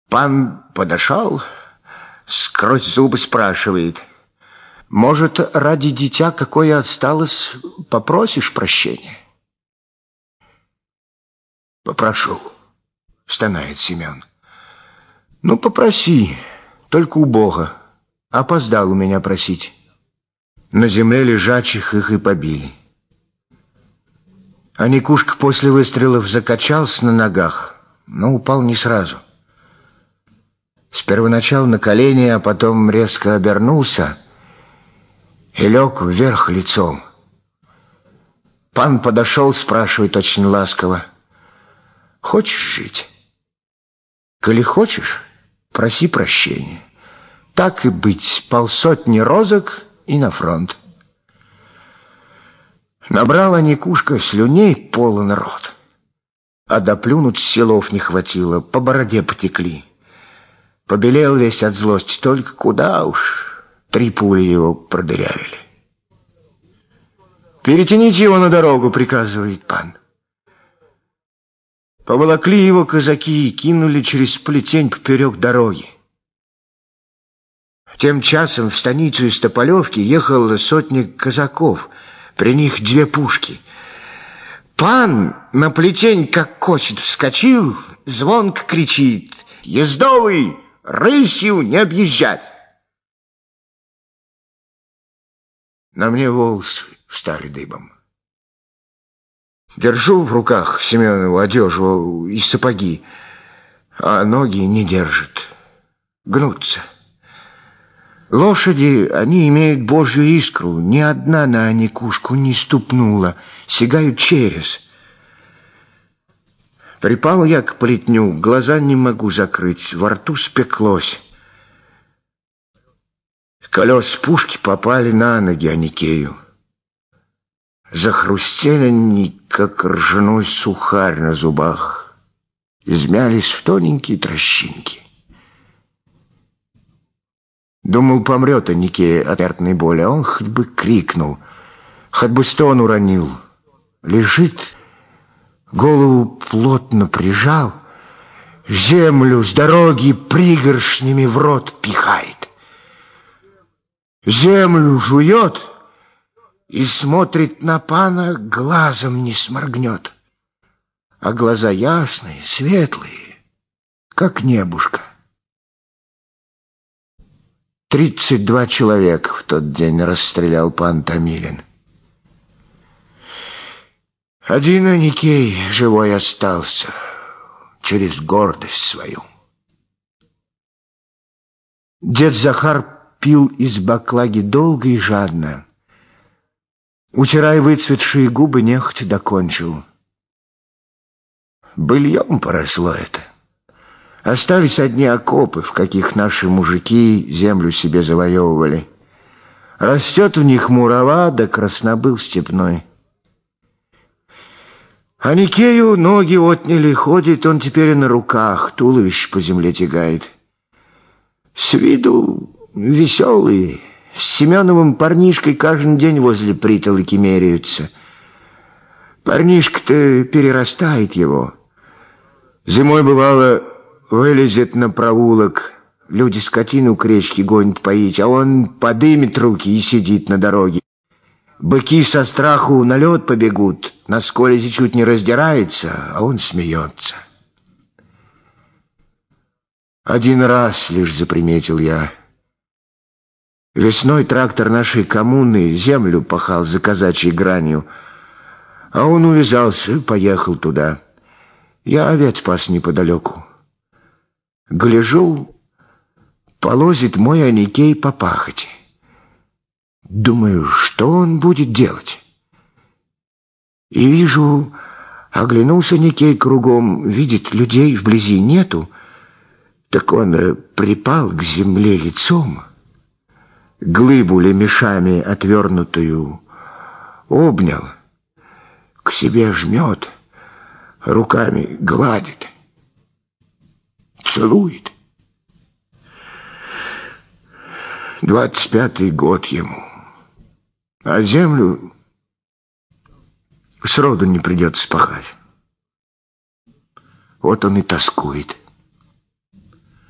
Пан подошел, сквозь зубы спрашивает: может, ради дитя, какое осталось, попросишь прощения? Попрошу, стонает Семен. Ну, попроси, только у Бога. Опоздал у меня просить. На земле лежачих их и побили. А Никушка после выстрелов закачался на ногах, но упал не сразу. Спервоначал на колени, а потом резко обернулся и лег вверх лицом. Пан подошел, спрашивает очень ласково: хочешь жить? Коли хочешь, проси прощения. Так и быть, 50 розок и на фронт. Набрала Никушка слюней полон рот, а доплюнуть силов не хватило, по бороде потекли. Побелел весь от злости, только куда уж, 3 пули его продырявили. Перетяните его на дорогу, приказывает пан. Поволокли его казаки и кинули через плетень поперек дороги. Тем часом в станицу из Тополевки ехал сотник казаков, при них 2 пушки. Пан на плетень, как кочет, вскочил, звонко кричит: ездовый, рысью не объезжать! На мне волосы встали дыбом. Держу в руках Семенову одежу и сапоги, а ноги не держат, гнутся. Лошади, они имеют Божью искру, ни одна на Никушку не ступнула, сигают через. Припал я к плетню, глаза не могу закрыть, во рту спеклось. Колес пушки попали на ноги Аникею. Захрустели они, как ржаной сухарь на зубах, измялись в тоненькие трещинки. Думал, помрет Аникея от смертной боли, а он хоть бы крикнул, хоть бы стон уронил. Лежит, голову плотно прижал, землю с дороги пригоршнями в рот пихает. Землю жует и смотрит на пана, глазом не сморгнет. А глаза ясные, светлые, как небушка. 32 человека в тот день расстрелял пан Томилин. Один Аникей живой остался через гордость свою. Дед Захар пил из баклаги долго и жадно. Утирая выцветшие губы, нехотя докончил. Быльем поросло это. Остались одни окопы, в каких наши мужики землю себе завоевывали. Растет в них мурава, да краснобыл степной. Аникею ноги отняли, ходит он теперь и на руках, туловище по земле тягает. С виду веселый, с Семеновым парнишкой каждый день возле притолоки меряются. Парнишка-то перерастает его. Зимой, бывало, вылезет на проулок, люди скотину к речке гонят поить, а он подымет руки и сидит на дороге. Быки со страху на лед побегут, на сколезе чуть не раздирается, а он смеется. Один раз лишь заприметил я. Весной трактор нашей коммуны землю пахал за казачьей гранью, а он увязался и поехал туда. Я овец пас неподалеку. Гляжу, полозит мой Аникей по пахоте. Думаю, что он будет делать? И вижу, оглянулся Аникей кругом, видит, людей вблизи нету, так он припал к земле лицом, глыбу лемешами отвернутую обнял, к себе жмет, руками гладит, целует. 25-й год ему, а землю сроду не придется спахать. Вот он и тоскует.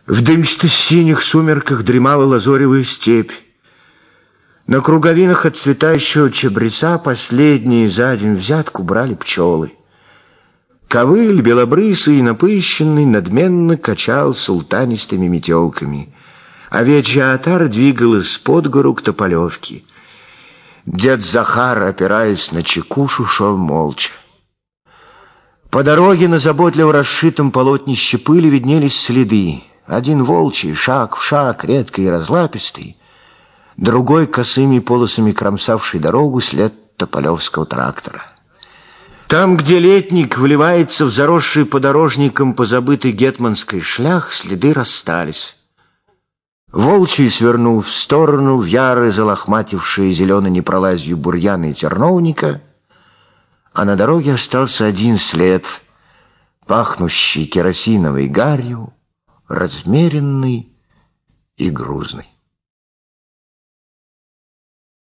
В дымчато-синих сумерках дремала лазоревая степь. На круговинах отцветающего чабреца последние за день взятку брали пчелы. Ковыль, белобрысый и напыщенный, надменно качал султанистыми метелками. Овечья отара двигалась под гору к Тополевке. Дед Захар, опираясь на чекушу, шел молча. По дороге на заботливо расшитом полотнище пыли виднелись следы. Один волчий, шаг в шаг, редкий и разлапистый, другой косыми полосами кромсавший дорогу след тополевского трактора. Там, где летник вливается в заросший подорожником позабытый гетманской шлях, следы расстались. Волчий свернул в сторону, в яры залохматившие зеленой непролазью бурьяна и терновника, а на дороге остался один след, пахнущий керосиновой гарью, размеренный и грузный.